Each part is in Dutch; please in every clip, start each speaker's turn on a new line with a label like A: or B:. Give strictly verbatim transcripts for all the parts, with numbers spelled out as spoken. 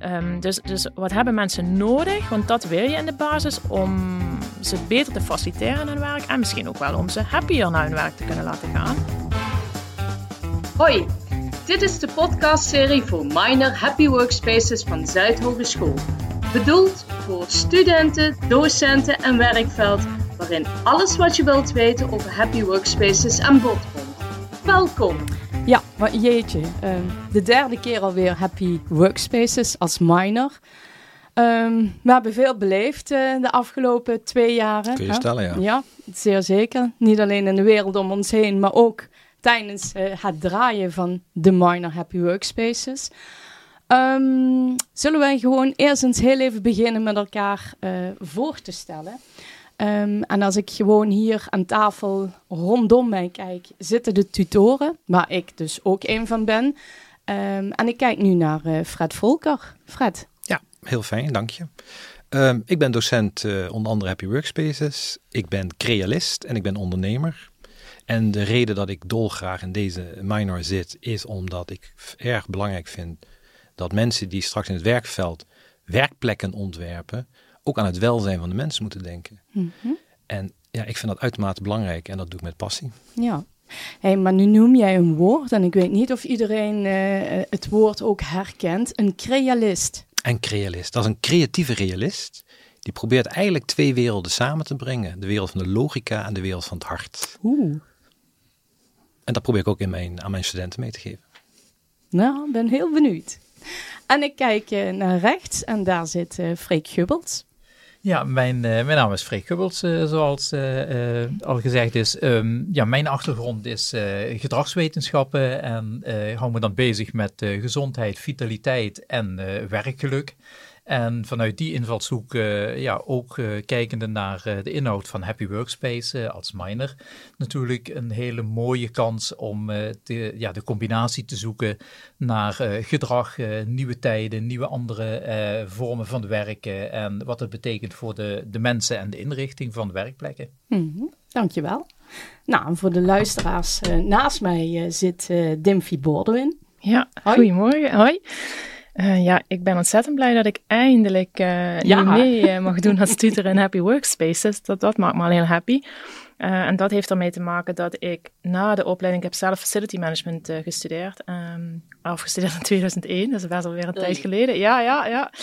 A: Um, dus, dus wat hebben mensen nodig? Want dat wil je in de basis om ze beter te faciliteren in hun werk. En misschien ook wel om ze happier naar hun werk te kunnen laten gaan.
B: Hoi, dit is de podcastserie voor Minor Happy Workspaces van Zuid Hogeschool. Bedoeld voor studenten, docenten en werkveld, waarin alles wat je wilt weten over Happy Workspaces aan bod komt. Welkom!
C: Ja, maar jeetje, uh, de derde keer alweer Happy Workspaces als minor. Um, we hebben veel beleefd uh, de afgelopen twee jaren.
D: Kun je stellen, ja.
C: Ja, zeer zeker. Niet alleen in de wereld om ons heen, maar ook tijdens uh, het draaien van de minor Happy Workspaces. Um, zullen wij gewoon eerst eens heel even beginnen met elkaar uh, voor te stellen. Um, en als ik gewoon hier aan tafel rondom mij kijk, zitten de tutoren, waar ik dus ook een van ben. Um, en ik kijk nu naar uh, Fred Volker. Fred.
D: Ja, heel fijn, dank je. Um, ik ben docent uh, onder andere Happy Workspaces. Ik ben crealist en ik ben ondernemer. En de reden dat ik dolgraag in deze minor zit, is omdat ik erg belangrijk vind dat mensen die straks in het werkveld werkplekken ontwerpen, ook aan het welzijn van de mensen moeten denken. Mm-hmm. En ja, ik vind dat uitermate belangrijk en dat doe ik met passie.
C: Ja, hey, maar nu noem jij een woord en ik weet niet of iedereen uh, het woord ook herkent. Een crealist.
D: Een crealist, dat is een creatieve realist. Die probeert eigenlijk twee werelden samen te brengen. De wereld van de logica en de wereld van het hart.
C: Oeh.
D: En dat probeer ik ook in mijn, aan mijn studenten mee te geven.
C: Nou, ik ben heel benieuwd. En ik kijk uh, naar rechts en daar zit uh, Freek Gubbels.
E: Ja, mijn, uh, mijn naam is Freek Gubbels, uh, zoals uh, uh, al gezegd is. Um, ja, mijn achtergrond is uh, gedragswetenschappen en uh, hou me dan bezig met uh, gezondheid, vitaliteit en uh, werkgeluk. En vanuit die invalshoek uh, ja, ook uh, kijkende naar uh, de inhoud van Happy Workspace uh, als minor. Natuurlijk een hele mooie kans om uh, de, ja, de combinatie te zoeken naar uh, gedrag, uh, nieuwe tijden, nieuwe andere uh, vormen van werken en wat het betekent voor de, de mensen en de inrichting van de werkplekken.
C: Mm-hmm, dankjewel. Nou, en voor de luisteraars, uh, naast mij uh, zit uh, Dimfie Bordewin.
A: Ja,
C: hoi.
A: Goedemorgen. Hoi. Uh, ja, ik ben ontzettend blij dat ik eindelijk uh,
C: ja.
A: mee uh, mag doen als tutor in Happy Workspaces. Dat, dat maakt me al heel happy. Uh, en dat heeft ermee te maken dat ik na de opleiding, ik heb zelf Facility Management uh, gestudeerd. Um, afgestudeerd in tweeduizend één, dat is best alweer een Oei. tijd geleden. Ja, ja, ja.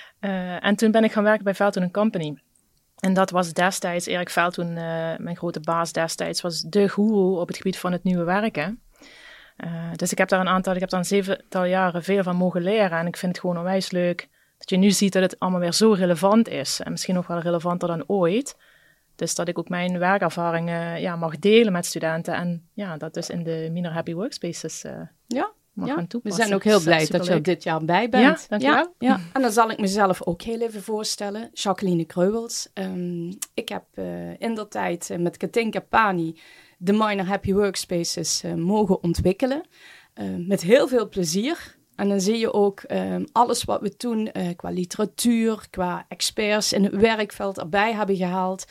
A: Uh, en toen ben ik gaan werken bij Veldhoen and Company. En dat was destijds, Erik Veldhoen, uh, mijn grote baas destijds, was de goeroe op het gebied van het nieuwe werken. Uh, dus ik heb daar een aantal, ik heb daar een zevental jaren veel van mogen leren. En ik vind het gewoon onwijs leuk dat je nu ziet dat het allemaal weer zo relevant is. En misschien nog wel relevanter dan ooit. Dus dat ik ook mijn werkervaringen ja, mag delen met studenten. En ja, dat dus in de minor Happy Workspaces uh,
C: ja,
A: mag
C: ja.
A: gaan toepassen.
C: We zijn ook heel blij
A: dat,
C: dat je er dit jaar bij bent.
A: Ja, dankjewel.
C: Ja, ja. En dan zal ik mezelf ook heel even voorstellen. Jacqueline Kreubels. Um, ik heb uh, indertijd uh, met Katinka Pani de minor Happy Workspaces uh, mogen ontwikkelen. Uh, met heel veel plezier. En dan zie je ook um, alles wat we toen uh, qua literatuur, qua experts in het werkveld erbij hebben gehaald.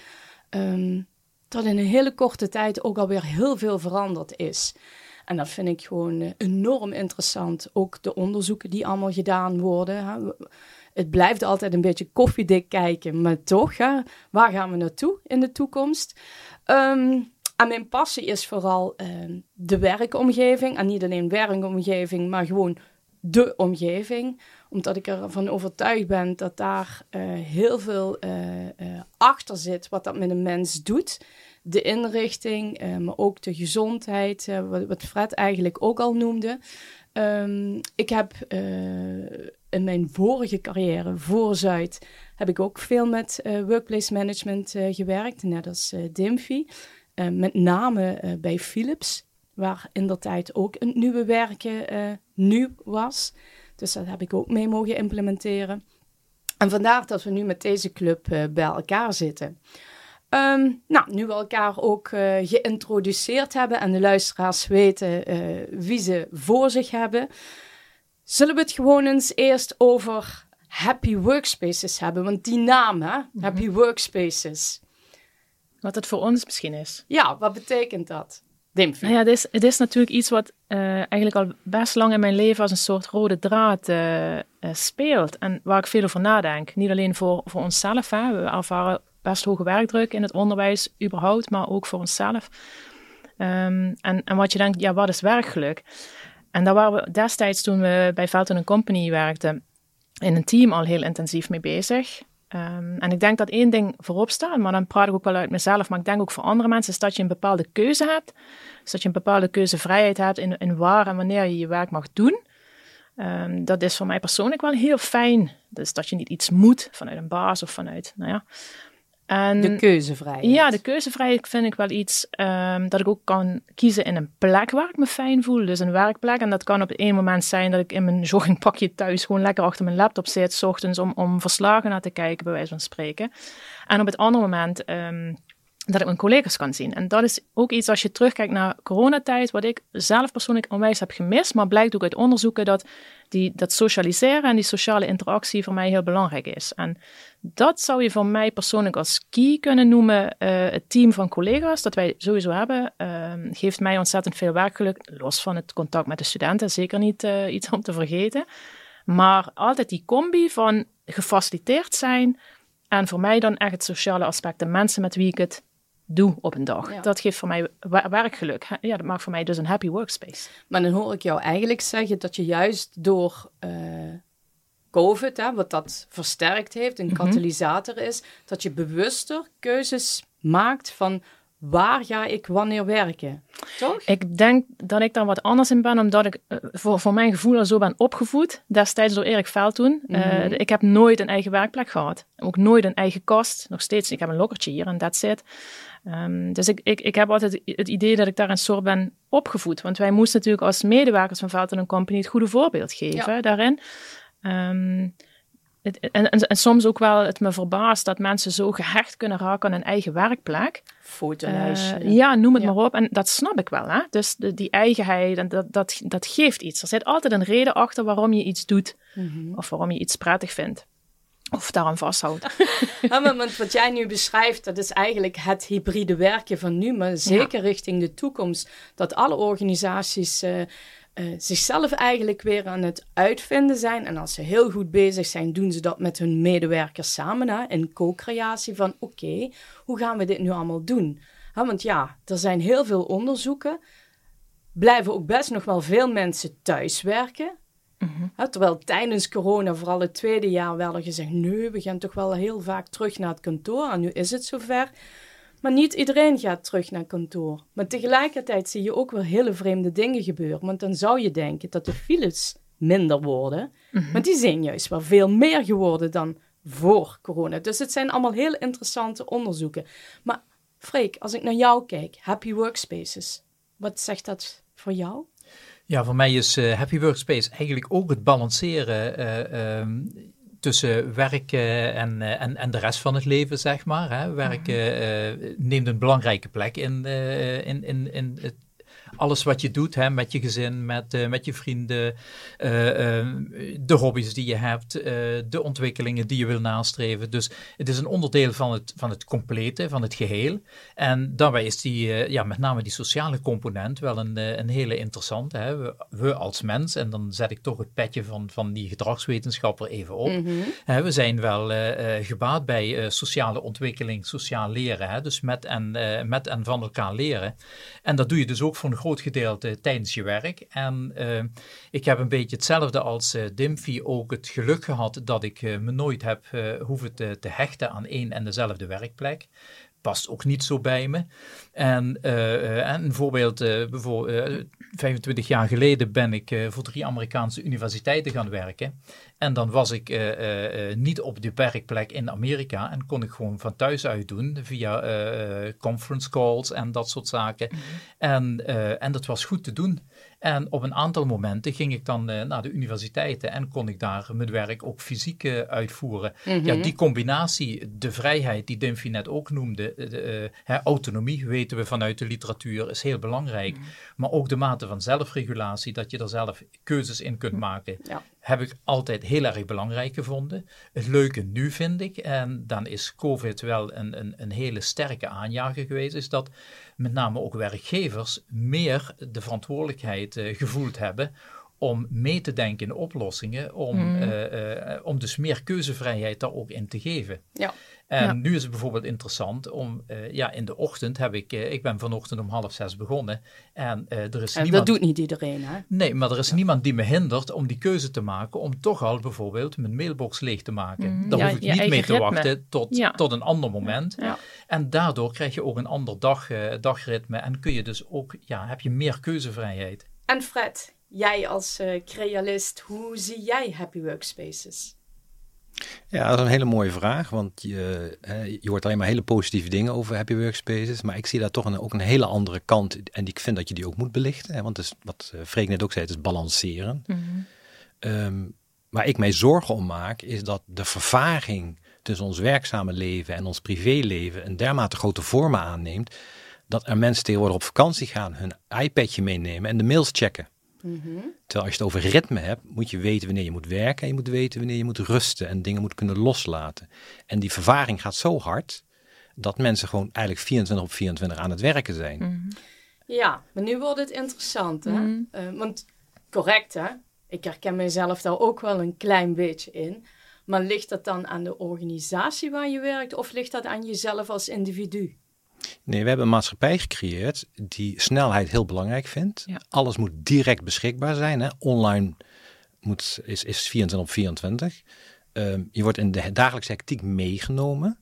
C: Um, dat in een hele korte tijd ook alweer heel veel veranderd is. En dat vind ik gewoon uh, enorm interessant. Ook de onderzoeken die allemaal gedaan worden. Hè. Het blijft altijd een beetje koffiedik kijken, maar toch, hè, waar gaan we naartoe in de toekomst? Um, En mijn passie is vooral uh, de werkomgeving. En niet alleen werkomgeving, maar gewoon de omgeving. Omdat ik ervan overtuigd ben dat daar uh, heel veel uh, uh, achter zit wat dat met een mens doet. De inrichting, uh, maar ook de gezondheid, uh, wat, wat Fred eigenlijk ook al noemde. Um, ik heb uh, in mijn vorige carrière voor Zuid heb ik ook veel met uh, workplace management uh, gewerkt, net als uh, Dimfie. Uh, met name uh, bij Philips, waar in der tijd ook een nieuwe werken uh, nieuw was. Dus dat heb ik ook mee mogen implementeren. En vandaar dat we nu met deze club uh, bij elkaar zitten. Um, nou, nu we elkaar ook uh, geïntroduceerd hebben en de luisteraars weten uh, wie ze voor zich hebben, zullen we het gewoon eens eerst over Happy Workspaces hebben. Want die naam, hè? Mm-hmm. Happy Workspaces.
A: Wat het voor ons misschien is.
C: Ja, wat betekent dat? Dimfie.
A: Nou ja, het is, het is natuurlijk iets wat uh, eigenlijk al best lang in mijn leven als een soort rode draad uh, uh, speelt. En waar ik veel over nadenk. Niet alleen voor, voor onszelf. Hè. We ervaren best hoge werkdruk in het onderwijs überhaupt, maar ook voor onszelf. Um, en, en wat je denkt, ja, wat is werkgeluk? En daar waren we destijds, toen we bij Velten en Company werkten, in een team al heel intensief mee bezig. Um, en ik denk dat één ding voorop staat, maar dan praat ik ook wel uit mezelf, maar ik denk ook voor andere mensen, is dat je een bepaalde keuze hebt. Dus dat je een bepaalde keuzevrijheid hebt in, in waar en wanneer je je werk mag doen. Um, dat is voor mij persoonlijk wel heel fijn. Dus dat je niet iets moet vanuit een baas of vanuit, nou ja. En,
C: de keuzevrijheid.
A: Ja, de keuzevrijheid vind ik wel iets um, dat ik ook kan kiezen in een plek waar ik me fijn voel. Dus een werkplek. En dat kan op het ene moment zijn dat ik in mijn joggingpakje thuis gewoon lekker achter mijn laptop zit, 's ochtends om, om verslagen naar te kijken, bij wijze van spreken. En op het andere moment um, dat ik mijn collega's kan zien. En dat is ook iets, als je terugkijkt naar coronatijd, wat ik zelf persoonlijk onwijs heb gemist, maar blijkt ook uit onderzoeken dat die, dat socialiseren en die sociale interactie voor mij heel belangrijk is. En dat zou je voor mij persoonlijk als key kunnen noemen. Uh, het team van collega's dat wij sowieso hebben, uh, geeft mij ontzettend veel werkgeluk, los van het contact met de studenten, zeker niet uh, iets om te vergeten. Maar altijd die combi van gefaciliteerd zijn en voor mij dan echt het sociale aspect, de mensen met wie ik het doe op een dag. Ja. Dat geeft voor mij werkgeluk. Ja, dat maakt voor mij dus een happy workspace.
C: Maar dan hoor ik jou eigenlijk zeggen dat je juist door uh, COVID, hè, wat dat versterkt heeft, een mm-hmm. katalysator is, dat je bewuster keuzes maakt van waar ga ik wanneer werken, toch?
A: Ik denk dat ik daar wat anders in ben, omdat ik uh, voor, voor mijn gevoel al zo ben opgevoed, destijds door Erik Veldtoen. Mm-hmm. Uh, ik heb nooit een eigen werkplek gehad. Ook nooit een eigen kast. Nog steeds, ik heb een lokkertje hier en that's it. Um, dus ik, ik, ik heb altijd het idee dat ik daar een soort ben opgevoed. Want wij moesten natuurlijk als medewerkers van Velten en Company het goede voorbeeld geven ja. daarin. Um, het, en, en, en soms ook wel het me verbaast dat mensen zo gehecht kunnen raken aan een eigen werkplek.
C: Fotolijstje.
A: Uh, ja, noem het ja. maar op. En dat snap ik wel. Hè? Dus de, die eigenheid, en dat, dat, dat geeft iets. Er zit altijd een reden achter waarom je iets doet. Mm-hmm. Of waarom je iets prettig vindt. Of daaraan vasthoudt.
C: Ja, maar wat jij nu beschrijft, dat is eigenlijk het hybride werken van nu. Maar zeker ja. richting de toekomst. Dat alle organisaties uh, uh, zichzelf eigenlijk weer aan het uitvinden zijn. En als ze heel goed bezig zijn, doen ze dat met hun medewerkers samen. Hè, in co-creatie van oké, okay, hoe gaan we dit nu allemaal doen? Ja, want ja, er zijn heel veel onderzoeken. Blijven ook best nog wel veel mensen thuiswerken. Mm-hmm. Ja, terwijl tijdens corona, vooral het tweede jaar, werden gezegd, nee, we gaan toch wel heel vaak terug naar het kantoor. En nu is het zover. Maar niet iedereen gaat terug naar kantoor. Maar tegelijkertijd zie je ook wel hele vreemde dingen gebeuren. Want dan zou je denken dat de files minder worden. Mm-hmm. Maar die zijn juist wel veel meer geworden dan voor corona. Dus het zijn allemaal heel interessante onderzoeken. Maar Freek, als ik naar jou kijk, Happy Workspaces, wat zegt dat voor jou?
E: Ja, voor mij is uh, Happy Workspace eigenlijk ook het balanceren uh, um, tussen werk uh, en, uh, en, en de rest van het leven, zeg maar. Hè. Werk uh, uh, neemt een belangrijke plek in, uh, in, in, in het, alles wat je doet, hè, met je gezin, met, uh, met je vrienden, uh, uh, de hobby's die je hebt, uh, de ontwikkelingen die je wil nastreven. Dus het is een onderdeel van het, van het complete, van het geheel. En daarbij is die, uh, ja, met name die sociale component wel een, uh, een hele interessante. Hè. We, we als mens, en dan zet ik toch het petje van, van die gedragswetenschapper even op. Mm-hmm. Hè, we zijn wel uh, uh, gebaat bij uh, sociale ontwikkeling, sociaal leren. Hè. Dus met en, uh, met en van elkaar leren. En dat doe je dus ook voor een groot gedeelte tijdens je werk. En uh, ik heb een beetje hetzelfde als uh, Dimfie ook het geluk gehad dat ik uh, me nooit heb uh, hoeven te, te hechten aan één en dezelfde werkplek. Past ook niet zo bij me. En, uh, uh, en een voorbeeld, uh, bijvoorbeeld, uh, vijfentwintig jaar geleden ben ik uh, voor drie Amerikaanse universiteiten gaan werken. En dan was ik uh, uh, uh, niet op de werkplek in Amerika en kon ik gewoon van thuis uit doen via uh, conference calls en dat soort zaken. Mm-hmm. En, uh, en dat was goed te doen. En op een aantal momenten ging ik dan uh, naar de universiteiten en kon ik daar mijn werk ook fysiek uh, uitvoeren. Mm-hmm. Ja, die combinatie, de vrijheid die Dimfie net ook noemde, de, de, uh, autonomie weten we vanuit de literatuur is heel belangrijk. Mm-hmm. Maar ook de mate van zelfregulatie, dat je er zelf keuzes in kunt maken. Ja. heb ik altijd heel erg belangrijk gevonden. Het leuke nu vind ik, en dan is COVID wel een, een, een hele sterke aanjager geweest, is dat met name ook werkgevers meer de verantwoordelijkheid uh, gevoeld hebben om mee te denken in oplossingen, om, mm. uh, uh, om dus meer keuzevrijheid daar ook in te geven.
C: Ja.
E: En
A: ja.
E: nu is het bijvoorbeeld interessant om, uh, ja, in de ochtend heb ik, uh, ik ben vanochtend om half zes begonnen en uh, er is
C: en
E: niemand...
C: dat doet niet iedereen, hè?
E: Nee, maar er is
C: ja.
E: niemand die me hindert om die keuze te maken om toch al bijvoorbeeld mijn mailbox leeg te maken.
A: Mm,
E: Daar
A: ja,
E: hoef ik niet mee te
A: ritme.
E: wachten tot,
A: ja.
E: tot een ander moment.
A: Ja.
E: En daardoor krijg je ook een ander dag, uh, dagritme en kun je dus ook, ja, heb je meer keuzevrijheid.
C: En Fred, jij als uh, crealist, hoe zie jij Happy Workspaces?
D: Ja, dat is een hele mooie vraag, want je, je hoort alleen maar hele positieve dingen over Happy Workspaces, maar ik zie daar toch een, ook een hele andere kant en ik vind dat je die ook moet belichten, hè, want het is, wat Freek net ook zei, het is balanceren. Mm-hmm. Um, waar ik mij zorgen om maak, is dat de vervaging tussen ons werkzame leven en ons privéleven een dermate grote vormen aanneemt, dat er mensen tegenwoordig op vakantie gaan, hun iPadje meenemen en de mails checken. Mm-hmm. Terwijl als je het over ritme hebt, moet je weten wanneer je moet werken en je moet weten wanneer je moet rusten en dingen moet kunnen loslaten. En die vervaging gaat zo hard dat mensen gewoon eigenlijk vierentwintig op vierentwintig aan het werken zijn.
C: Mm-hmm. Ja, maar nu wordt het interessant, hè? Mm-hmm. Uh, want correct, hè? Ik herken mezelf daar ook wel een klein beetje in. Maar ligt dat dan aan de organisatie waar je werkt of ligt dat aan jezelf als individu?
D: Nee, we hebben een maatschappij gecreëerd die snelheid heel belangrijk vindt. Ja. Alles moet direct beschikbaar zijn. Hè? Online moet, is, is vierentwintig op vierentwintig. Um, je wordt in de dagelijkse hectiek meegenomen.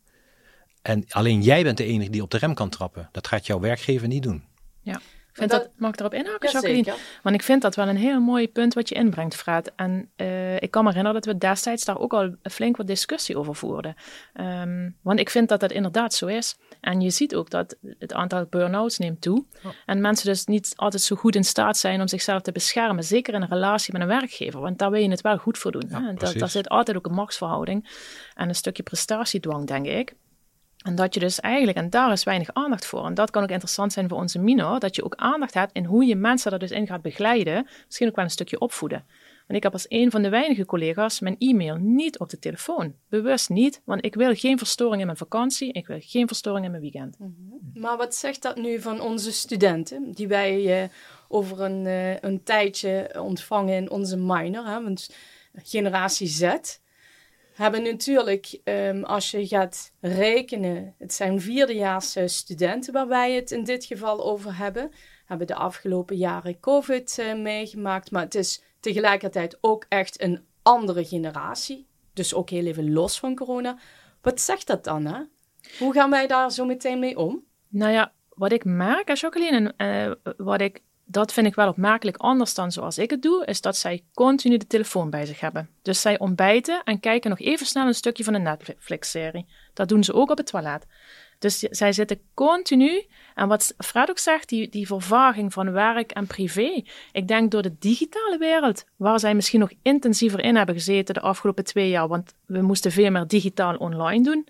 D: En alleen jij bent de enige die op de rem kan trappen. Dat gaat jouw werkgever niet doen.
A: Ja. Vind dat, dat, mag ik erop inhaken,
C: ja,
A: Jacqueline?
C: Zeker.
A: Want ik vind dat wel een heel mooi punt wat je inbrengt, Fred. En uh, ik kan me herinneren dat we destijds daar ook al flink wat discussie over voerden. Um, want ik vind dat dat inderdaad zo is. En je ziet ook dat het aantal burn-outs neemt toe. Oh. En mensen dus niet altijd zo goed in staat zijn om zichzelf te beschermen. Zeker in een relatie met een werkgever. Want daar wil je het wel goed voor doen. Ja, hè? Daar, daar zit altijd ook een machtsverhouding. En een stukje prestatiedwang, denk ik. En dat je dus eigenlijk, en daar is weinig aandacht voor. En dat kan ook interessant zijn voor onze minor. Dat je ook aandacht hebt in hoe je mensen er dus in gaat begeleiden. Misschien ook wel een stukje opvoeden. En ik heb als een van de weinige collega's mijn e-mail niet op de telefoon. Bewust niet, want ik wil geen verstoring in mijn vakantie. Ik wil geen verstoring in mijn weekend.
C: Mm-hmm. Maar wat zegt dat nu van onze studenten? Die wij uh, over een, uh, een tijdje ontvangen in onze minor. Hè? Want generatie Z... hebben natuurlijk, um, als je gaat rekenen, het zijn vierdejaars studenten waar wij het in dit geval over hebben. Hebben de afgelopen jaren COVID uh, meegemaakt, maar het is tegelijkertijd ook echt een andere generatie. Dus ook heel even los van corona. Wat zegt dat dan, hè? Hoe gaan wij daar zo meteen mee om?
A: Nou ja, wat ik merk, Jacqueline, en uh, wat ik... dat vind ik wel opmerkelijk anders dan zoals ik het doe, is dat zij continu de telefoon bij zich hebben. Dus zij ontbijten en kijken nog even snel een stukje van een Netflix-serie. Dat doen ze ook op het toilet. Dus zij zitten continu, en wat Fred ook zegt, die, die vervaging van werk en privé. Ik denk door de digitale wereld, waar zij misschien nog intensiever in hebben gezeten de afgelopen twee jaar, want we moesten veel meer digitaal online doen,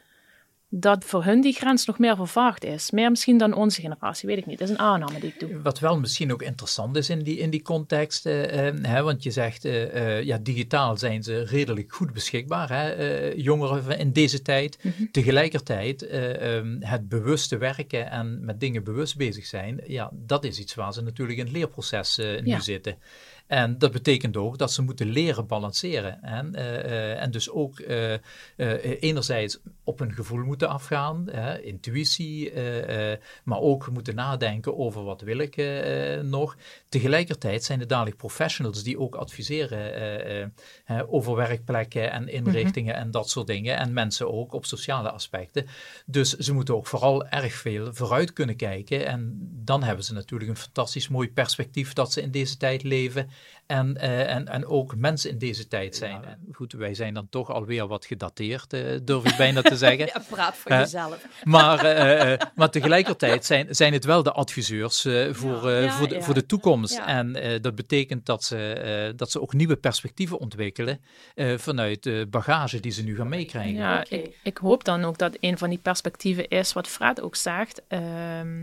A: dat voor hun die grens nog meer vervaagd is. Meer misschien dan onze generatie, weet ik niet. Dat is een aanname die ik doe.
E: Wat wel misschien ook interessant is in die, in die context, uh, uh, hè, want je zegt, uh, uh, ja, digitaal zijn ze redelijk goed beschikbaar, hè, uh, jongeren in deze tijd. Mm-hmm. Tegelijkertijd, uh, um, het bewuste werken en met dingen bewust bezig zijn, ja, dat is iets waar ze natuurlijk in het leerproces uh, nu ja. zitten. En dat betekent ook dat ze moeten leren balanceren. En, uh, uh, en dus ook uh, uh, enerzijds op hun gevoel moeten afgaan, uh, intuïtie, uh, uh, maar ook moeten nadenken over wat wil ik uh, nog. Tegelijkertijd zijn er dadelijk professionals die ook adviseren uh, uh, over werkplekken en inrichtingen mm-hmm. en dat soort dingen. En mensen ook op sociale aspecten. Dus ze moeten ook vooral erg veel vooruit kunnen kijken. En dan hebben ze natuurlijk een fantastisch mooi perspectief dat ze in deze tijd leven. En, uh, en, en ook mensen in deze tijd zijn. En goed, wij zijn dan toch alweer wat gedateerd, uh, durf ik bijna te zeggen.
C: Ja, praat voor
E: uh,
C: jezelf.
E: Maar, uh, uh, maar tegelijkertijd zijn, zijn het wel de adviseurs uh, voor, uh, ja, voor, de, ja. voor de toekomst. Ja. En uh, dat betekent dat ze, uh, dat ze ook nieuwe perspectieven ontwikkelen uh, vanuit de bagage die ze nu gaan meekrijgen.
A: Ja, okay. ik, ik hoop dan ook dat een van die perspectieven is wat Fred ook zegt. Um,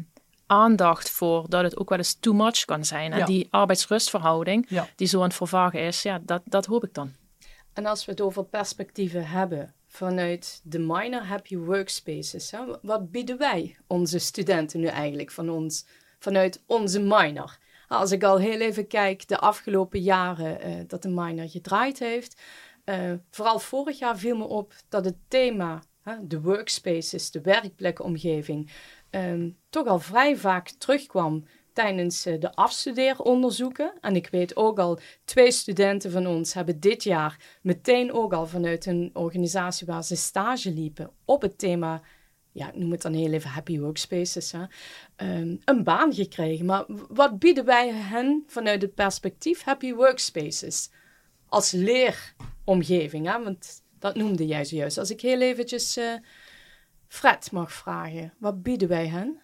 A: aandacht voor dat het ook wel eens too much kan zijn. En
E: Ja.
A: die arbeidsrustverhouding
E: Ja.
A: die zo aan het vervagen is, ja, dat, dat hoop ik dan.
C: En als we het over perspectieven hebben vanuit de Minor Happy Workspaces, hè, wat bieden wij onze studenten nu eigenlijk van ons, vanuit onze minor? Als ik al heel even kijk de afgelopen jaren uh, dat de minor gedraaid heeft, uh, vooral vorig jaar viel me op dat het thema, hè, de workspaces, de werkplekomgeving, um, toch al vrij vaak terugkwam tijdens uh, de afstudeeronderzoeken. En ik weet ook al, twee studenten van ons hebben dit jaar meteen ook al vanuit een organisatie waar ze stage liepen op het thema, ja, ik noem het dan heel even happy workspaces, hè, um, een baan gekregen. Maar wat bieden wij hen vanuit het perspectief happy workspaces als leeromgeving? Hè? Want dat noemde jij zojuist. Als ik heel eventjes uh, Fred mag vragen, wat bieden wij hen?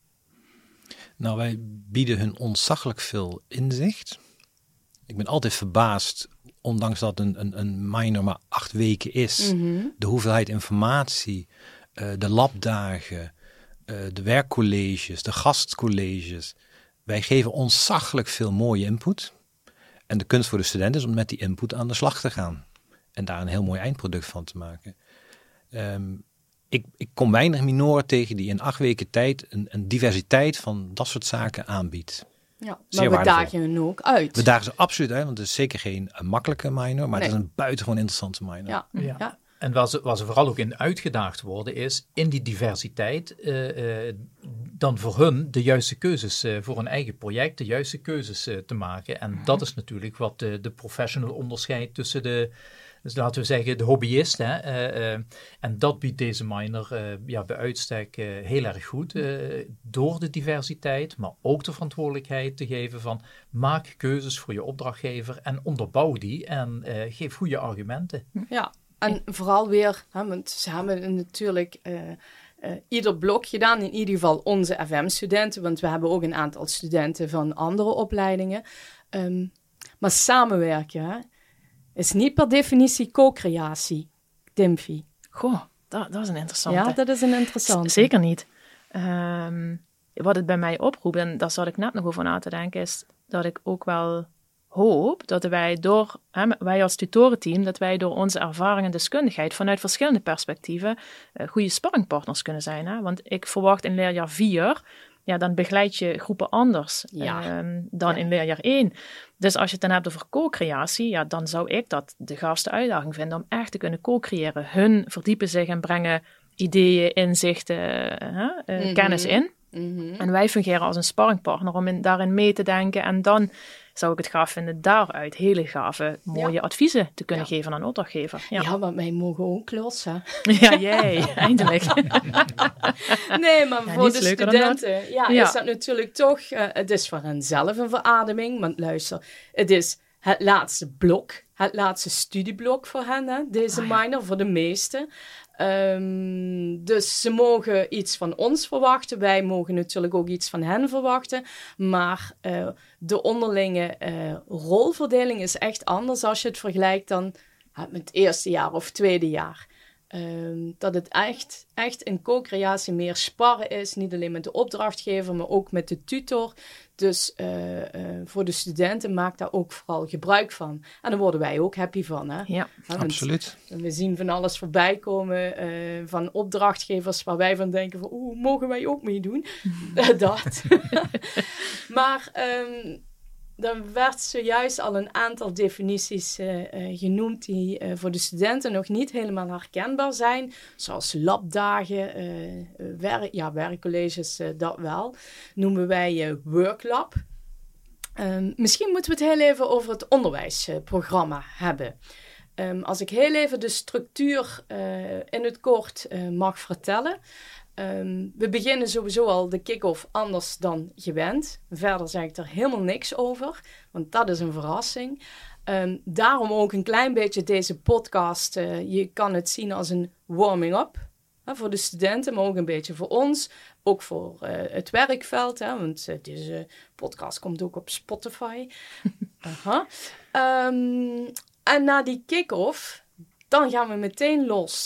D: Nou, wij bieden hun ontzaglijk veel inzicht. Ik ben altijd verbaasd, ondanks dat een, een, een minor maar acht weken is, mm-hmm. de hoeveelheid informatie, uh, de labdagen, uh, de werkcolleges, de gastcolleges. Wij geven ontzaglijk veel mooie input. En de kunst voor de student is om met die input aan de slag te gaan. En daar een heel mooi eindproduct van te maken. Um, Ik, ik kom weinig minoren tegen die in acht weken tijd een, een diversiteit van dat soort zaken aanbiedt.
C: Ja, maar we dagen hun ook uit.
D: We dagen ze absoluut uit, want het is zeker geen een makkelijke minor, maar nee. Het is een buitengewoon interessante minor.
C: Ja, ja. ja.
E: En waar ze, waar ze vooral ook in uitgedaagd worden is in die diversiteit uh, uh, dan voor hun de juiste keuzes uh, voor hun eigen project, de juiste keuzes uh, te maken. En mm-hmm. dat is natuurlijk wat de, de professional onderscheidt tussen de, dus laten we zeggen, de hobbyist. Hè? Uh, uh, en dat biedt deze minor uh, ja, bij uitstek uh, heel erg goed. Uh, door de diversiteit, maar ook de verantwoordelijkheid te geven van maak keuzes voor je opdrachtgever en onderbouw die en uh, geef goede argumenten.
C: Ja. En vooral weer, hè, want ze hebben natuurlijk uh, uh, ieder blok gedaan, in ieder geval onze F M-studenten, want we hebben ook een aantal studenten van andere opleidingen. Um, maar samenwerken hè, is niet per definitie co-creatie, Dimfie.
A: Goh, dat, dat is een interessante.
C: Ja, dat is een interessante.
A: Z- zeker niet. Um, wat het bij mij oproept, en daar zat ik net nog over na te denken, is dat ik ook wel hoop dat wij door, hè, wij als tutorenteam, dat wij door onze ervaring en deskundigheid vanuit verschillende perspectieven uh, goede sparringpartners kunnen zijn. Hè? Want ik verwacht in leerjaar vier, ja, dan begeleid je groepen anders
C: ja.
A: uh, dan ja. in leerjaar één. Dus als je het dan hebt over co-creatie, ja, dan zou ik dat de gaafste uitdaging vinden om echt te kunnen co-creëren. Hun verdiepen zich en brengen ideeën, inzichten, uh, uh, mm-hmm. kennis in.
C: Mm-hmm.
A: En wij fungeren als een sparringpartner om in, daarin mee te denken. En dan zou ik het gaaf vinden daaruit hele gave, mooie ja. adviezen te kunnen ja. geven aan een opdrachtgever.
C: Ja, ja, want wij mogen ook lossen.
A: Ja, jij, eindelijk.
C: Nee, maar ja, voor de studenten ja, ja. is dat natuurlijk toch, uh, het is voor hen zelf een verademing. Want luister, het is het laatste blok, het laatste studieblok voor hen, hè, deze ah, ja. minor, voor de meesten. Um, dus ze mogen iets van ons verwachten. Wij mogen natuurlijk ook iets van hen verwachten. Maar uh, de onderlinge uh, rolverdeling is echt anders als je het vergelijkt dan uh, met het eerste jaar of tweede jaar. Um, dat het echt, echt een co-creatie meer sparren is. Niet alleen met de opdrachtgever, maar ook met de tutor. Dus uh, uh, voor de studenten maakt daar ook vooral gebruik van. En daar worden wij ook happy van. Hè?
A: Ja,
D: ja absoluut.
C: We zien van alles voorbij komen uh, van opdrachtgevers waar wij van denken van oeh, mogen wij ook meedoen? Dat. Maar um, er werd zojuist al een aantal definities uh, uh, genoemd die uh, voor de studenten nog niet helemaal herkenbaar zijn. Zoals labdagen, uh, werk, ja, werkcolleges, uh, dat wel. Noemen wij uh, worklab. Um, misschien moeten we het heel even over het onderwijsprogramma hebben. Um, als ik heel even de structuur uh, in het kort uh, mag vertellen. Um, we beginnen sowieso al de kick-off anders dan gewend. Verder zeg ik er helemaal niks over, want dat is een verrassing. Um, daarom ook een klein beetje deze podcast. Uh, je kan het zien als een warming-up hè, voor de studenten, maar ook een beetje voor ons. Ook voor uh, het werkveld, hè, want uh, deze podcast komt ook op Spotify. uh-huh. um, en na die kick-off, dan gaan we meteen los.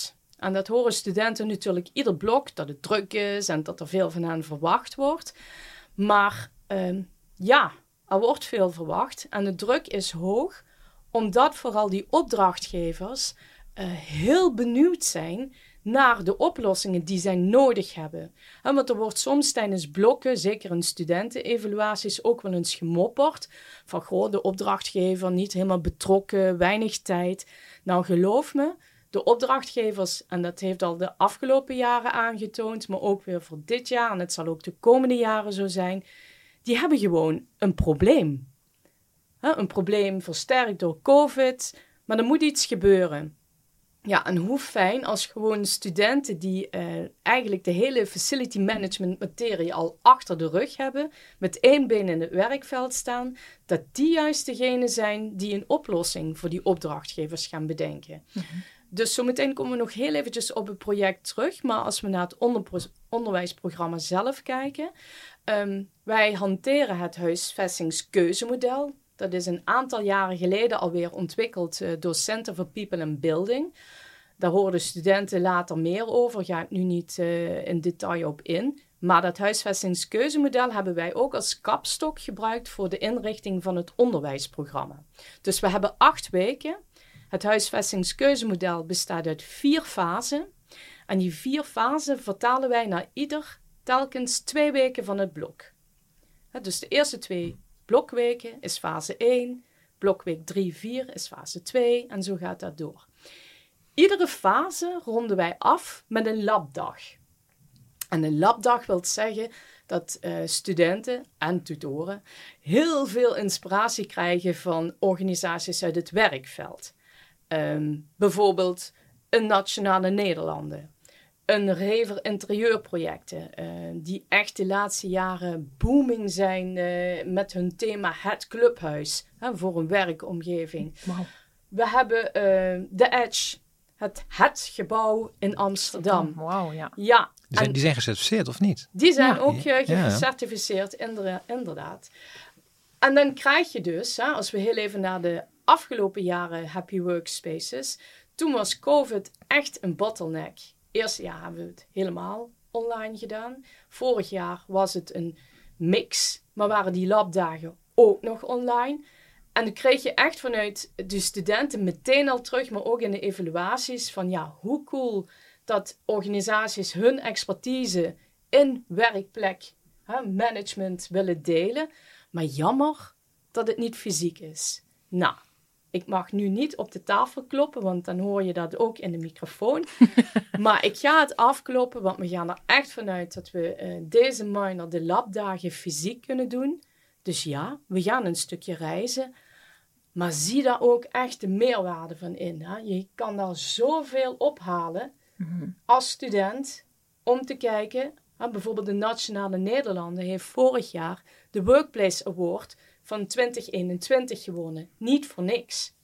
C: En dat horen studenten natuurlijk ieder blok, dat het druk is en dat er veel van hen verwacht wordt. Maar uh, ja, er wordt veel verwacht en de druk is hoog, omdat vooral die opdrachtgevers uh, heel benieuwd zijn naar de oplossingen die zij nodig hebben. En want er wordt soms tijdens blokken, zeker in studentenevaluaties, ook wel eens gemopperd van, goh, de opdrachtgever niet helemaal betrokken, weinig tijd. Nou, geloof me, de opdrachtgevers, en dat heeft al de afgelopen jaren aangetoond, maar ook weer voor dit jaar, en het zal ook de komende jaren zo zijn, die hebben gewoon een probleem. He, een probleem versterkt door COVID, maar er moet iets gebeuren. Ja, en hoe fijn als gewoon studenten die uh, eigenlijk de hele facility management materie al achter de rug hebben, met één been in het werkveld staan, dat die juist degene zijn die een oplossing voor die opdrachtgevers gaan bedenken. Mm-hmm. Dus zometeen komen we nog heel eventjes op het project terug, maar als we naar het onder- onderwijsprogramma zelf kijken, um, wij hanteren het huisvestingskeuzemodel. Dat is een aantal jaren geleden alweer ontwikkeld uh, door Center for People and Building. Daar horen de studenten later meer over. Daar ga ik nu niet uh, in detail op in. Maar dat huisvestingskeuzemodel hebben wij ook als kapstok gebruikt voor de inrichting van het onderwijsprogramma. Dus we hebben acht weken. Het huisvestingskeuzemodel bestaat uit vier fasen. En die vier fasen vertalen wij naar ieder telkens twee weken van het blok. He, dus de eerste twee blokweken is fase één, blokweek drie, vier is fase twee en zo gaat dat door. Iedere fase ronden wij af met een labdag. En een labdag wil zeggen dat uh, studenten en tutoren heel veel inspiratie krijgen van organisaties uit het werkveld. Um, bijvoorbeeld een Nationale Nederlanden. Een Rever interieurprojecten, uh, die echt de laatste jaren booming zijn uh, met hun thema Het Clubhuis, hè, voor een werkomgeving. Wow. We hebben uh, The Edge, het Het Gebouw in Amsterdam.
A: Wauw, ja.
C: ja
D: die, zijn, die zijn gecertificeerd of niet?
C: Die zijn
A: ja.
C: ook uh,
D: ja.
C: gecertificeerd, inderdaad. En dan krijg je dus, hè, als we heel even naar de afgelopen jaren Happy Workspaces, toen was COVID echt een bottleneck. Eerste jaar hebben we het helemaal online gedaan. Vorig jaar was het een mix, maar waren die labdagen ook nog online. En dan kreeg je echt vanuit de studenten meteen al terug, maar ook in de evaluaties, van ja, hoe cool dat organisaties hun expertise in werkplek, hè, management willen delen. Maar jammer dat het niet fysiek is. Nou, ik mag nu niet op de tafel kloppen, want dan hoor je dat ook in de microfoon. Maar ik ga het afkloppen, want we gaan er echt vanuit dat we uh, deze minor de labdagen fysiek kunnen doen. Dus ja, we gaan een stukje reizen. Maar zie daar ook echt de meerwaarde van in. Hè? Je kan daar zoveel ophalen mm-hmm. als student om te kijken. Hè? Bijvoorbeeld de Nationale Nederlanden heeft vorig jaar de Workplace Award van twintig eenentwintig gewonnen. Niet voor niks.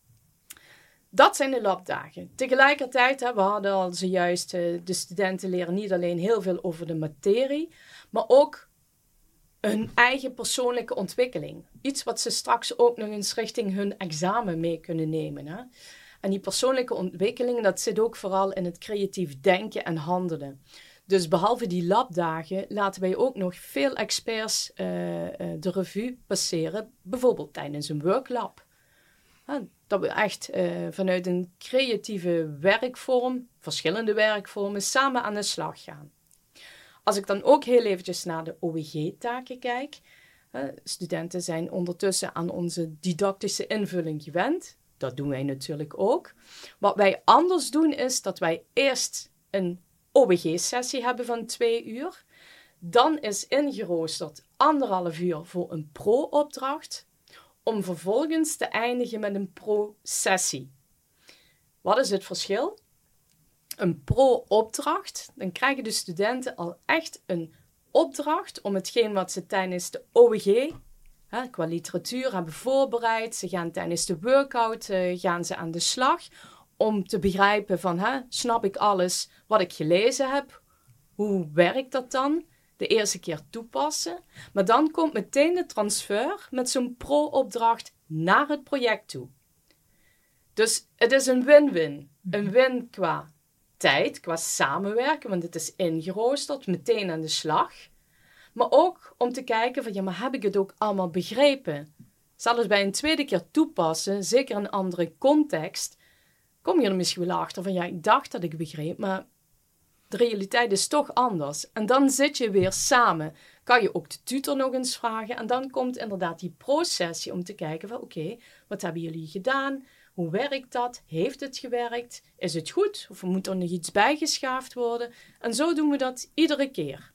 C: Dat zijn de labdagen. Tegelijkertijd, hè, we hadden al zojuist, uh, de studenten leren niet alleen heel veel over de materie, maar ook hun eigen persoonlijke ontwikkeling. Iets wat ze straks ook nog eens richting hun examen mee kunnen nemen. Hè? En die persoonlijke ontwikkeling, dat zit ook vooral in het creatief denken en handelen. Dus behalve die labdagen laten wij ook nog veel experts uh, uh, de revue passeren. Bijvoorbeeld tijdens een worklab. Uh, dat we echt uh, vanuit een creatieve werkvorm, verschillende werkvormen, samen aan de slag gaan. Als ik dan ook heel eventjes naar de O W G-taken kijk. Uh, studenten zijn ondertussen aan onze didactische invulling gewend. Dat doen wij natuurlijk ook. Wat wij anders doen is dat wij eerst een O W G-sessie hebben van twee uur. Dan is ingeroosterd anderhalf uur voor een pro-opdracht. Om vervolgens te eindigen met een pro-sessie. Wat is het verschil? Een pro-opdracht, dan krijgen de studenten al echt een opdracht om hetgeen wat ze tijdens de O W G, hè, qua literatuur hebben voorbereid. Ze gaan tijdens de workout uh, gaan ze aan de slag om te begrijpen van, hè, snap ik alles wat ik gelezen heb? Hoe werkt dat dan? De eerste keer toepassen. Maar dan komt meteen de transfer met zo'n pro-opdracht naar het project toe. Dus het is een win-win. Een win qua tijd, qua samenwerken, want het is ingeroosterd, meteen aan de slag. Maar ook om te kijken van, ja, maar heb ik het ook allemaal begrepen? Zelfs bij een tweede keer toepassen, zeker in een andere context, kom je er misschien wel achter van, ja, ik dacht dat ik begreep, maar de realiteit is toch anders. En dan zit je weer samen. Kan je ook de tutor nog eens vragen. En dan komt inderdaad die processie om te kijken van, oké, okay, wat hebben jullie gedaan? Hoe werkt dat? Heeft het gewerkt? Is het goed? Of moet er nog iets bijgeschaafd worden? En zo doen we dat iedere keer.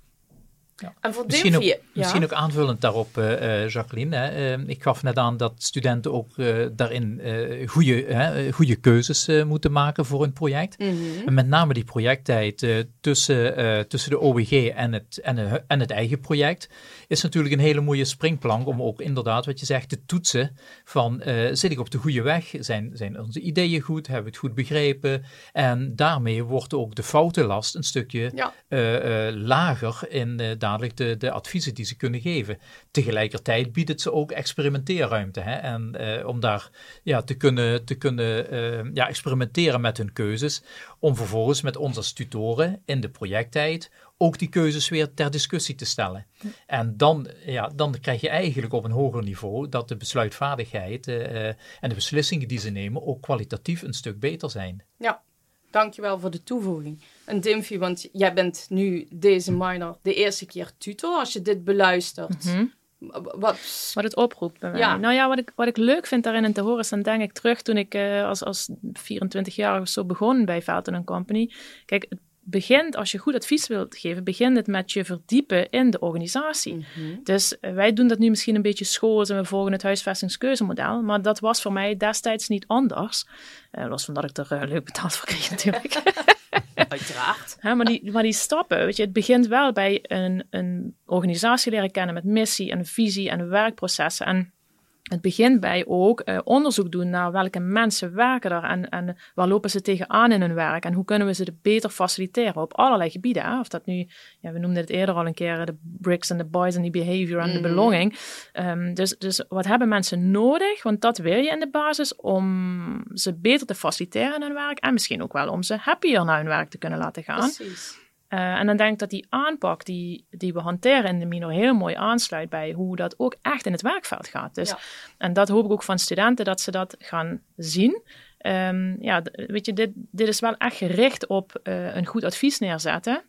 E: Ja.
C: En voor
E: misschien, ook,
C: ja?
E: misschien ook aanvullend daarop, uh, Jacqueline. Hè. Uh, ik gaf net aan dat studenten ook uh, daarin uh, goede, uh, goede keuzes uh, moeten maken voor hun project. Mm-hmm. En met name die projecttijd uh, tussen, uh, tussen de O W G en het, en, uh, en het eigen project is natuurlijk een hele mooie springplank om ook inderdaad, wat je zegt, te toetsen van uh, zit ik op de goede weg? Zijn, zijn onze ideeën goed? Hebben we het goed begrepen? En daarmee wordt ook de foutenlast een stukje ja. uh, uh, lager in uh, dadelijk de, de adviezen die ze kunnen geven. Tegelijkertijd biedt het ze ook experimenteerruimte. Hè? En uh, om daar ja, te kunnen, te kunnen uh, ja, experimenteren met hun keuzes, om vervolgens met ons als tutoren in de projecttijd ook die keuzes weer ter discussie te stellen. Ja. En dan, ja, dan krijg je eigenlijk op een hoger niveau dat de besluitvaardigheid uh, en de beslissingen die ze nemen ook kwalitatief een stuk beter zijn.
C: Ja. Dankjewel voor de toevoeging. En Dimfie, want jij bent nu deze minor de eerste keer tutor. Als je dit beluistert,
A: mm-hmm.
C: wat...
A: wat het oproept bij mij.
C: Ja.
A: Nou ja, wat ik, wat ik leuk vind daarin en te horen is, dan denk ik terug toen ik uh, als, als vierentwintigjarige of zo begon bij Velten en Company. Kijk, het begint, als je goed advies wilt geven, begint het met je verdiepen in de organisatie. Mm-hmm. Dus uh, wij doen dat nu misschien een beetje schools en we volgen het huisvestingskeuzemodel, maar dat was voor mij destijds niet anders. Uh, los van dat ik er uh, leuk betaald voor kreeg natuurlijk.
C: Uiteraard.
A: Ja, maar, die, maar die stappen, weet je, het begint wel bij een, een organisatie leren kennen met missie en visie en werkprocessen. En het begint bij ook uh, onderzoek doen naar welke mensen werken er en, en waar lopen ze tegenaan in hun werk en hoe kunnen we ze beter faciliteren op allerlei gebieden. Hè? Of dat nu, ja, we noemden het eerder al een keer, de bricks en de boys en die behavior en de mm. belonging. Um, dus, dus wat hebben mensen nodig? Want dat wil je in de basis om ze beter te faciliteren in hun werk en misschien ook wel om ze happier naar hun werk te kunnen laten gaan.
C: Precies.
A: Uh, en dan denk ik dat die aanpak die, die we hanteren in de minor heel mooi aansluit bij hoe dat ook echt in het werkveld gaat. Dus, ja. En dat hoop ik ook van studenten, dat ze dat gaan zien. Um, ja, weet je, dit, dit is wel echt gericht op uh, een goed advies neerzetten.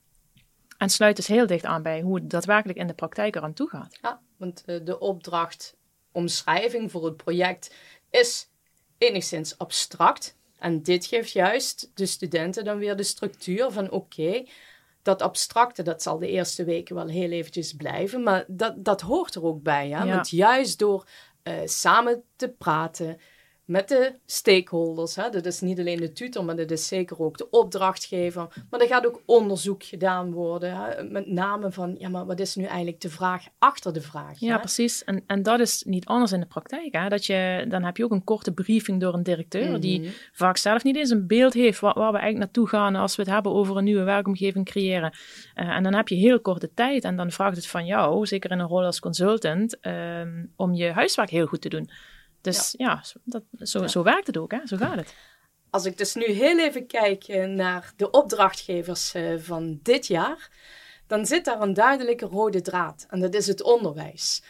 A: En sluit dus heel dicht aan bij hoe het daadwerkelijk in de praktijk eraan toe gaat.
C: Ja, want uh, de opdrachtomschrijving voor het project is enigszins abstract. En dit geeft juist de studenten dan weer de structuur van oké, okay, dat abstracte, dat zal de eerste weken wel heel eventjes blijven, maar dat, dat hoort er ook bij. Hè? Ja. Want juist door uh, samen te praten met de stakeholders, hè? Dat is niet alleen de tutor, maar dat is zeker ook de opdrachtgever. Maar er gaat ook onderzoek gedaan worden, hè? Met name van, ja, maar wat is nu eigenlijk de vraag achter de vraag?
A: Ja,
C: hè?
A: precies. En, en dat is niet anders in de praktijk. Hè? Dat je, dan heb je ook een korte briefing door een directeur, mm-hmm. die vaak zelf niet eens een beeld heeft waar, waar we eigenlijk naartoe gaan als we het hebben over een nieuwe werkomgeving creëren. Uh, en dan heb je heel korte tijd en dan vraagt het van jou, zeker in een rol als consultant, um, om je huiswerk heel goed te doen. Dus ja, ja, dat, zo, ja. zo werkt het ook, hè? Zo gaat het.
C: Als ik dus nu heel even kijk naar de opdrachtgevers uh, van dit jaar, dan zit daar een duidelijke rode draad. En dat is het onderwijs.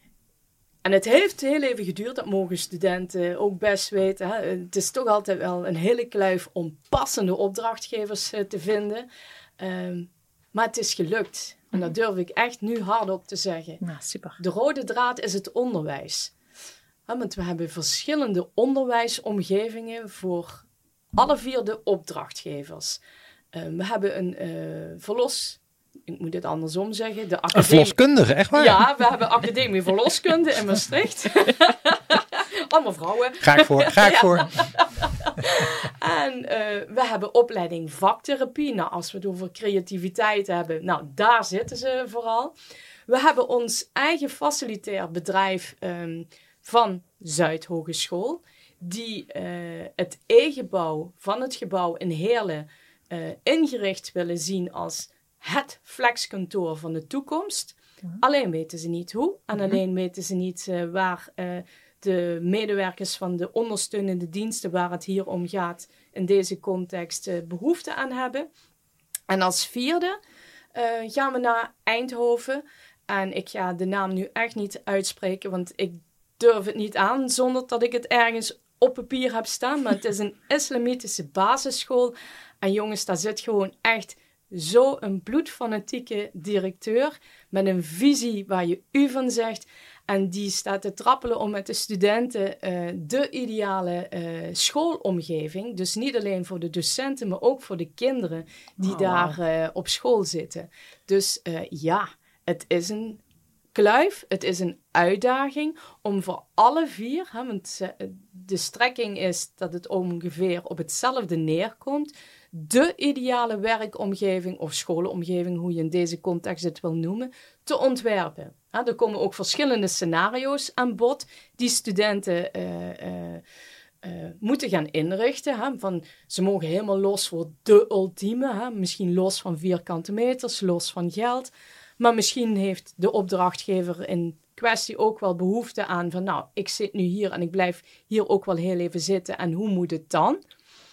C: En het heeft heel even geduurd, dat mogen studenten ook best weten. Hè? Het is toch altijd wel een hele kluif om passende opdrachtgevers uh, te vinden. Um, maar het is gelukt. En dat durf ik echt nu hardop te zeggen.
A: Nou, super.
C: De rode draad is het onderwijs. Ja, want we hebben verschillende onderwijsomgevingen voor alle vier de opdrachtgevers. Uh, we hebben een uh, verlos... Ik moet dit andersom zeggen. De academie...
D: Een verloskundige, echt waar?
C: Ja, we hebben Academie Verloskunde in Maastricht. Allemaal vrouwen.
D: Ga ik voor, ga ik voor.
C: En uh, we hebben opleiding vaktherapie. Nou, als we het over creativiteit hebben, nou, daar zitten ze vooral. We hebben ons eigen facilitair bedrijf um, van Zuidhogeschool, die uh, het E-gebouw van het gebouw in Heerlen uh, ingericht willen zien als het flexkantoor van de toekomst. Ja. Alleen weten ze niet hoe en alleen weten ze niet uh, waar uh, de medewerkers van de ondersteunende diensten waar het hier om gaat in deze context uh, behoefte aan hebben. En als vierde uh, gaan we naar Eindhoven. En ik ga de naam nu echt niet uitspreken, want ik durf het niet aan zonder dat ik het ergens op papier heb staan. Maar het is een islamitische basisschool. En jongens, daar zit gewoon echt zo'n bloedfanatieke directeur met een visie waar je u van zegt. En die staat te trappelen om met de studenten uh, de ideale uh, schoolomgeving. Dus niet alleen voor de docenten, maar ook voor de kinderen die oh, daar wow. uh, op school zitten. Dus uh, ja, het is een kluif, het is een uitdaging om voor alle vier, hè, want uh, de strekking is dat het ongeveer op hetzelfde neerkomt, de ideale werkomgeving of schoolomgeving, hoe je in deze context het wil noemen, te ontwerpen. Ja, er komen ook verschillende scenario's aan bod die studenten uh, uh, uh, moeten gaan inrichten. Hè, van, ze mogen helemaal los voor de ultieme, hè, misschien los van vierkante meters, los van geld. Maar misschien heeft de opdrachtgever in kwestie ook wel behoefte aan van, nou, ik zit nu hier en ik blijf hier ook wel heel even zitten en hoe moet het dan?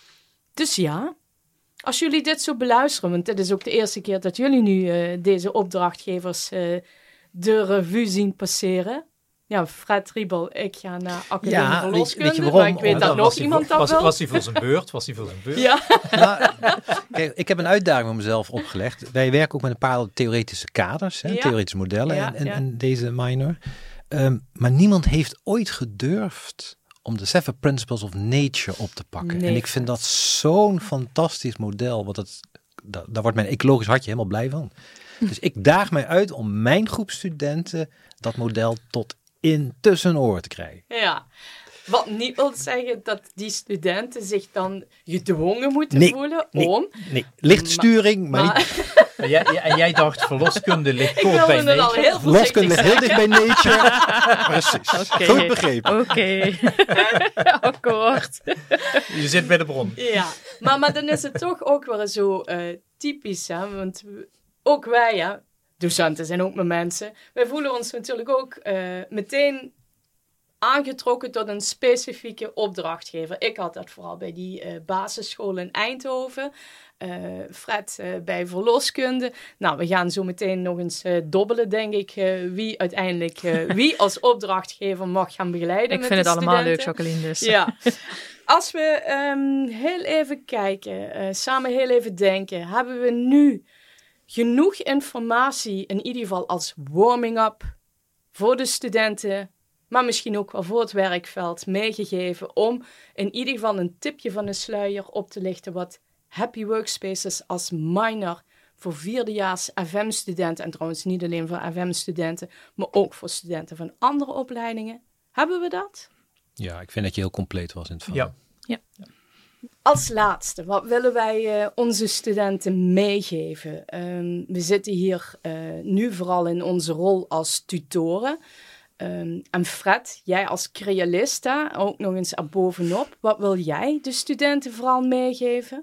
C: Dus ja, als jullie dit zo beluisteren, want dit is ook de eerste keer dat jullie nu uh, deze opdrachtgevers uh, de revue zien passeren. Ja, Fred Riebel, ik ga naar Academie
D: ja,
C: van Loskunde,
D: weet, weet
C: maar ik weet dat nog iemand
E: voor,
C: dat
E: was,
C: wil.
E: Was hij voor zijn beurt? Was hij voor zijn beurt?
C: Ja.
D: Nou, kijk, ik heb een uitdaging voor mezelf opgelegd. Wij werken ook met een paar theoretische kaders, hè, ja. theoretische modellen
C: ja,
D: en, en,
C: ja.
D: en deze minor. Um, maar niemand heeft ooit gedurfd om de Seven Principles of Nature op te pakken.
C: Nee,
D: en ik vind dat zo'n fantastisch model. Want dat, dat, daar wordt mijn ecologisch hartje helemaal blij van. Dus ik daag mij uit om mijn groep studenten dat model tot in tussen oor te krijgen.
C: Ja, wat niet wil zeggen dat die studenten zich dan gedwongen moeten
D: nee,
C: voelen
D: nee,
C: om...
D: Nee, lichtsturing, maar...
C: maar
D: niet...
E: En jij, en jij dacht verloskunde ligt kort bij
C: Ik wilde het al
E: nature.
C: heel voorzichtig
D: Loskunde ligt heel dicht bij nature. Precies,
A: okay.
D: goed begrepen.
A: Oké, okay. akkoord.
E: Je zit bij de bron.
C: Ja, maar, maar dan is het toch ook wel zo uh, typisch, hè? Want we, ook wij, ja, docenten zijn ook maar mensen. Wij voelen ons natuurlijk ook uh, meteen aangetrokken tot een specifieke opdrachtgever. Ik had dat vooral bij die uh, basisschool in Eindhoven. Uh, Fred uh, bij verloskunde. Nou, we gaan zo meteen nog eens uh, dobbelen, denk ik, uh, wie uiteindelijk uh, wie als opdrachtgever mag gaan begeleiden.
A: Ik
C: met
A: vind
C: de
A: het allemaal
C: studenten.
A: leuk, Jacqueline. Dus.
C: Ja. Als we um, heel even kijken, uh, samen heel even denken, hebben we nu genoeg informatie, in ieder geval als warming-up voor de studenten, maar misschien ook wel voor het werkveld meegegeven om in ieder geval een tipje van de sluier op te lichten wat Happy Workspaces als minor voor vierdejaars F M-studenten, en trouwens niet alleen voor F M-studenten, maar ook voor studenten van andere opleidingen. Hebben we dat?
D: Ja, ik vind dat je heel compleet was in het verhaal.
E: Ja.
A: Ja.
C: Als laatste, wat willen wij uh, onze studenten meegeven? Um, we zitten hier uh, nu vooral in onze rol als tutoren. Um, en Fred, jij als crealista, ook nog eens erbovenop. Wat wil jij de studenten vooral meegeven?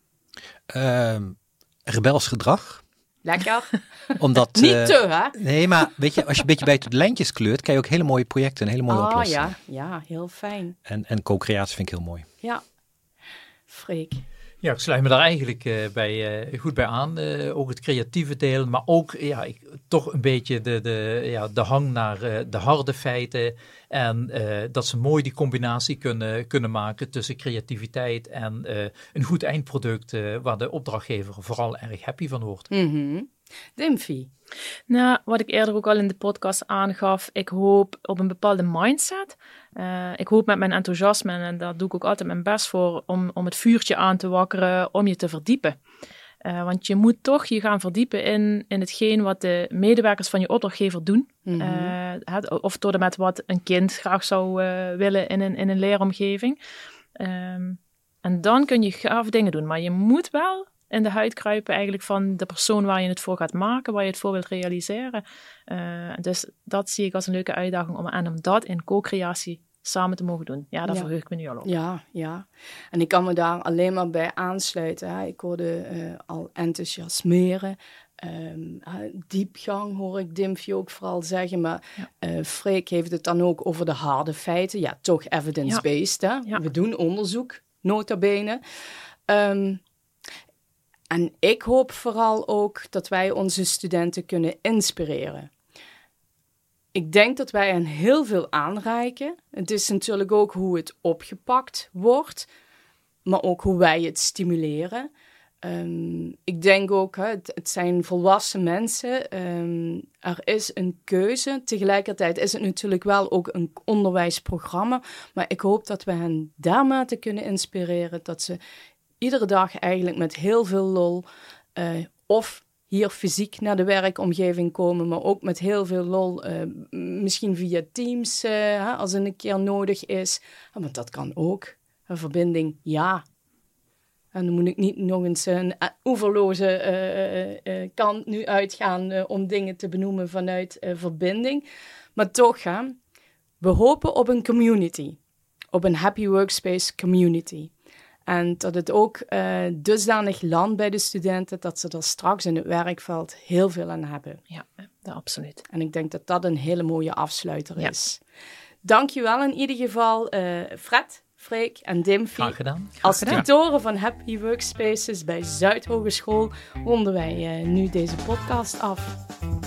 D: Uh, rebels gedrag.
C: Lekker.
D: Omdat,
C: Niet
D: uh,
C: te, hè?
D: Nee, maar weet je, als je een beetje bij de lijntjes kleurt, krijg je ook hele mooie projecten en hele mooie
C: Ah,
D: oplossingen.
C: ja, ja, heel fijn.
D: En, en co-creatie vind ik heel mooi.
C: Ja, Freek.
E: Ja, ik sluit me daar eigenlijk uh, bij, uh, goed bij aan. Uh, ook het creatieve deel, maar ook ja, ik, toch een beetje de, de, ja, de hang naar uh, de harde feiten. En uh, dat ze mooi die combinatie kunnen, kunnen maken tussen creativiteit en uh, een goed eindproduct uh, waar de opdrachtgever vooral erg happy van wordt.
C: Mm-hmm. Dimfie.
A: Nou, wat ik eerder ook al in de podcast aangaf, ik hoop op een bepaalde mindset. Uh, ik hoop met mijn enthousiasme, en daar doe ik ook altijd mijn best voor, om, om het vuurtje aan te wakkeren, om je te verdiepen. Uh, want je moet toch je gaan verdiepen in, in hetgeen wat de medewerkers van je opdrachtgever doen. Mm-hmm. Uh, of tot en met wat een kind graag zou uh, willen in een, in een leeromgeving. Um, en dan kun je gaaf dingen doen. Maar je moet wel in de huid kruipen eigenlijk van de persoon waar je het voor gaat maken, waar je het voor wilt realiseren. Uh, dus dat zie ik als een leuke uitdaging om, en om dat in co-creatie samen te mogen doen. Ja, daar ja. verheug ik me nu al op.
C: Ja, ja. En ik kan me daar alleen maar bij aansluiten. Hè. Ik hoorde uh, al enthousiasmeren. Um, diepgang hoor ik Dimfje ook vooral zeggen, maar ja. uh, Freek heeft het dan ook over de harde feiten. Ja, toch evidence-based, ja. hè? Ja. We doen onderzoek, nota bene. Um, en ik hoop vooral ook dat wij onze studenten kunnen inspireren. Ik denk dat wij hen heel veel aanreiken. Het is natuurlijk ook hoe het opgepakt wordt, maar ook hoe wij het stimuleren. Um, ik denk ook, hè, het, het zijn volwassen mensen. Um, er is een keuze. Tegelijkertijd is het natuurlijk wel ook een onderwijsprogramma. Maar ik hoop dat we hen daarmate kunnen inspireren. Dat ze iedere dag eigenlijk met heel veel lol uh, of hier fysiek naar de werkomgeving komen, maar ook met heel veel lol, uh, misschien via Teams, uh, als het een keer nodig is. Ja, want dat kan ook. Een verbinding, ja. En dan moet ik niet nog eens een oeverloze uh, uh, kant nu uitgaan uh, om dingen te benoemen vanuit uh, verbinding. Maar toch, hè, we hopen op een community. Op een happy workspace community. En dat het ook uh, dusdanig landt bij de studenten dat ze er straks in het werkveld heel veel aan hebben.
A: Ja, dat absoluut.
C: En ik denk dat dat een hele mooie afsluiter ja. is. Dankjewel in ieder geval, uh, Fred, Freek en Dimfje.
E: Graag gedaan. Graag
C: Als
E: gedaan.
C: tutoren van Happy Workspaces bij Zuidhogeschool ronden wij uh, nu deze podcast af.